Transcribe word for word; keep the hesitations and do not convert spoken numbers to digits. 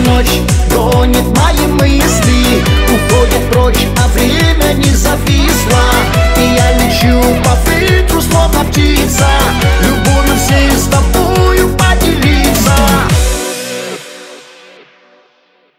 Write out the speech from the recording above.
ночь гонит мои мысли, уходит прочь, а время не зависло. И я лечу по ветру, словно птица.